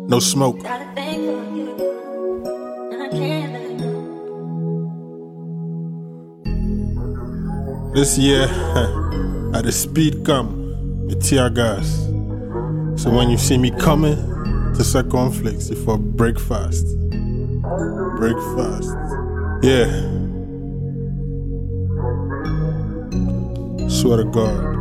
No smoke. This year, at the speed come, with tear gas. So when you see me coming to circumflex, it's for breakfast. Breakfast. Yeah. Swear to God.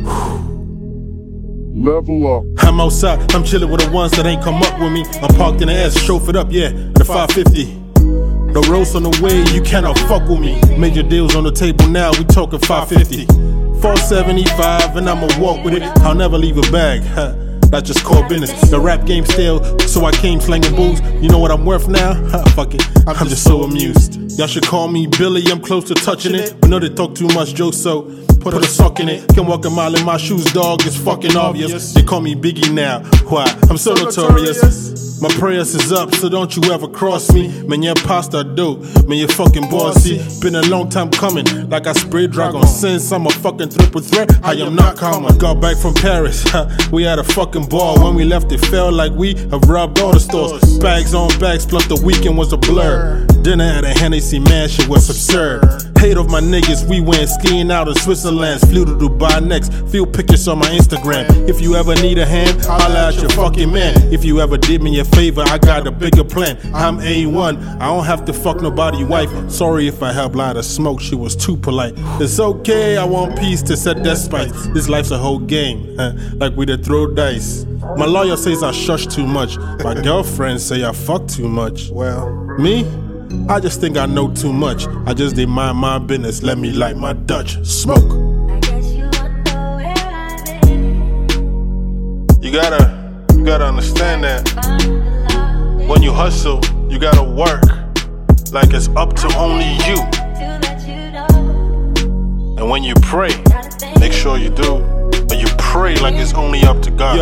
Level up. I'm outside, I'm chillin' with the ones that ain't come up with me. I'm parked in the ass, chauffeured up, yeah, at the 550. The roast on the way, you cannot fuck with me. Major deals on the table now, we talking 550. 475, and I'ma walk with it. I'll never leave a bag, that's just core business. The rap game stale, so I came slanging booze. You know what I'm worth now? Fuck it, I'm just so amused. Y'all should call me Billy, I'm close to touching it. We know they talk too much, Joe, so put a sock in it. Can walk a mile in my shoes, dog, it's fucking obvious. They call me Biggie now, why? I'm so notorious. My prayers is up, so don't you ever cross me. Man, your pasta dope, man, you fucking bossy. Been a long time coming, like I sprayed dragon. Since I'm a fucking triple threat, I am not common. Got back from Paris, we had a fucking ball. When we left, it felt like we have robbed all the stores. Bags on bags, plus the weekend was a blur. Dinner at a Hennessy mansion was absurd. Hate of my niggas, we went skiing out in Switzerland. Flew to Dubai next, few pictures on my Instagram. If you ever need a hand, holla at your fucking man. If you ever did me a favor, I got a bigger plan. I'm A1, I don't have to fuck nobody wife. Sorry if I helped lie to smoke, she was too polite. It's okay, I want peace to set that spice. This life's a whole game, like we to throw dice. My lawyer says I shush too much. My girlfriend say I fuck too much. Well, me? I just think I know too much. I just did mind my business, let me light my Dutch. Smoke. You gotta understand that when you hustle, you gotta work like it's up to only you. And when you pray, make sure you do, but you pray like it's only up to God.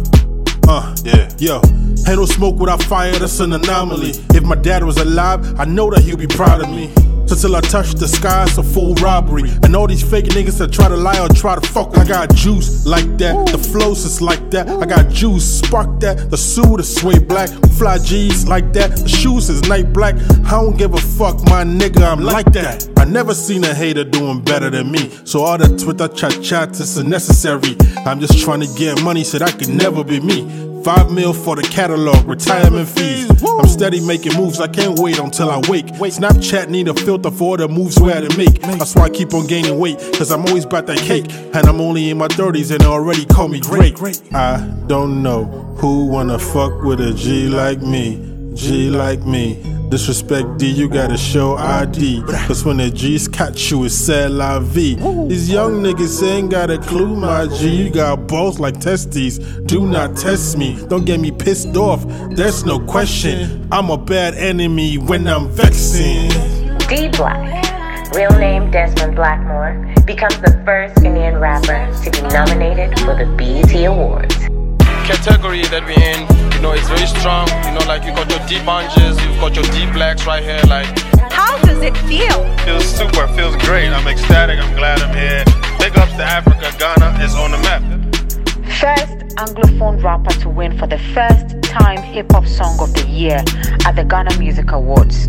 Yeah. Yo, ain't no smoke without fire, that's an anomaly. If my dad was alive, I know that he'd be proud of me. So till I touch the sky, it's a full robbery. And all these fake niggas that try to lie or try to fuck, I got juice like that, the flows is like that. I got juice, spark that, the suit is sway black. Fly G's like that, the shoes is night black. I don't give a fuck, my nigga, I'm like that. I never seen a hater doing better than me. So all the Twitter chat is unnecessary. I'm just trying to get money so that could never be me. 5 mil for the catalog, retirement fees. I'm steady making moves, I can't wait until I wake. Snapchat need a filter for all the moves we had to make. That's why I keep on gaining weight, cause I'm always about that cake. And I'm only in my 30s and they already call me great. I don't know who wanna fuck with a G like me, G like me. Disrespect D, you gotta show ID. Cause when the G's catch you, it's c'est la vie. These young niggas ain't got a clue, my G. You got balls like testes, do not test me. Don't get me pissed off, there's no question. I'm a bad enemy when I'm vexing. D Black, real name Desmond Blackmore, becomes the first Ghanaian rapper to be nominated for the BET Awards. Category that we're in, you know, it's very strong. You know, like you got your D Bunches, you've got your D Blacks right here. Like, how does it feel? Feels super, feels great. I'm ecstatic, I'm glad I'm here. Big ups to Africa, Ghana is on the map. First Anglophone rapper to win for the first time Hip Hop Song of the Year at the Ghana Music Awards.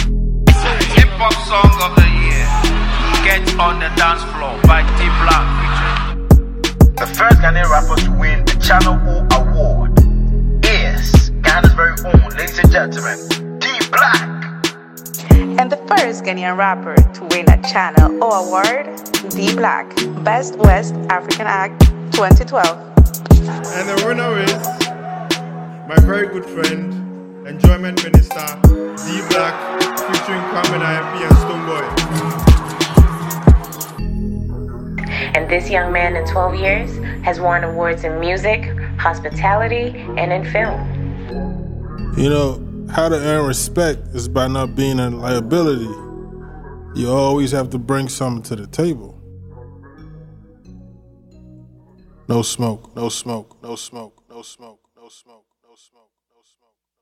Hip Hop Song of the Year, Get on the Dance Floor by D Black. The first Ghanaian rapper to win the Channel O Award is Ghana's very own, ladies and gentlemen, D Black. And the first Ghanaian rapper to win a Channel O Award, D Black, Best West African Act 2012. And the winner is my very good friend, Enjoyment Minister, D Black, featuring Kwame IMP and Stonebwoy. And this young man in 12 years has won awards in music, hospitality, and in film. You know, how to earn respect is by not being a liability. You always have to bring something to the table. No smoke, no smoke, no smoke, no smoke, no smoke, no smoke, no smoke.